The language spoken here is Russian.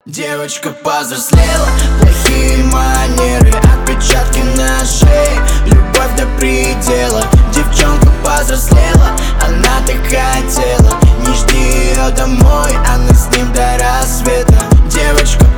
Девочка повзрослела, плохие манеры, отпечатки на шее, любовь до предела. Девчонка повзрослела, она так хотела. Не жди ее домой, она с ним до рассвета. Девочка